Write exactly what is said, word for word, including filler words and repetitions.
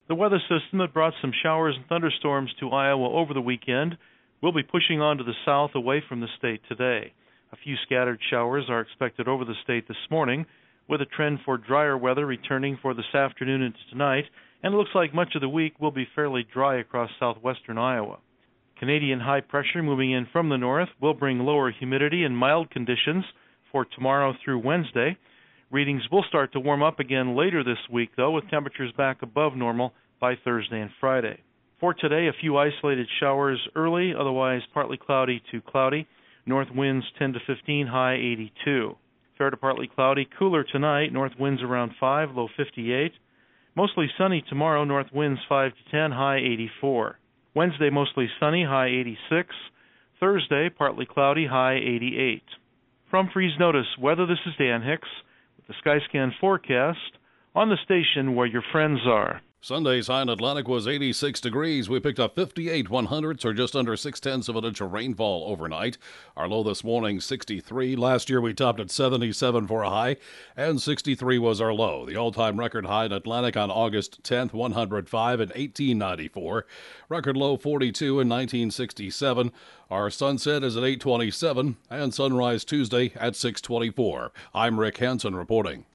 The weather system that brought some showers and thunderstorms to Iowa over the weekend will be pushing on to the south away from the state today. A few scattered showers are expected over the state this morning, with a trend for drier weather returning for this afternoon into tonight, and it looks like much of the week will be fairly dry across southwestern Iowa. Canadian high pressure moving in from the north will bring lower humidity and mild conditions for tomorrow through Wednesday. Readings will start to warm up again later this week, though, with temperatures back above normal by Thursday and Friday. For today, a few isolated showers early, otherwise partly cloudy to cloudy. North winds ten to fifteen, high eighty-two. Fair to partly cloudy, cooler tonight. North winds around five, low fifty-eight. Mostly sunny tomorrow. North winds five to ten, high eighty-four. Wednesday, mostly sunny, high eighty-six. Thursday, partly cloudy, high eighty-eight. From Freeze Notice Weather, this is Dan Hicks with the Skyscan forecast on the station where your friends are. Sunday's high in Atlantic was eighty-six degrees. We picked up fifty-eight one hundredths, or just under six-tenths of an inch of rainfall overnight. Our low this morning, sixty-three. Last year we topped at seventy-seven for a high, and sixty-three was our low. The all-time record high in Atlantic on August tenth, one hundred five in eighteen ninety-four. Record low, forty-two in nineteen sixty-seven. Our sunset is at eight twenty-seven, and sunrise Tuesday at six twenty-four. I'm Rick Hansen reporting.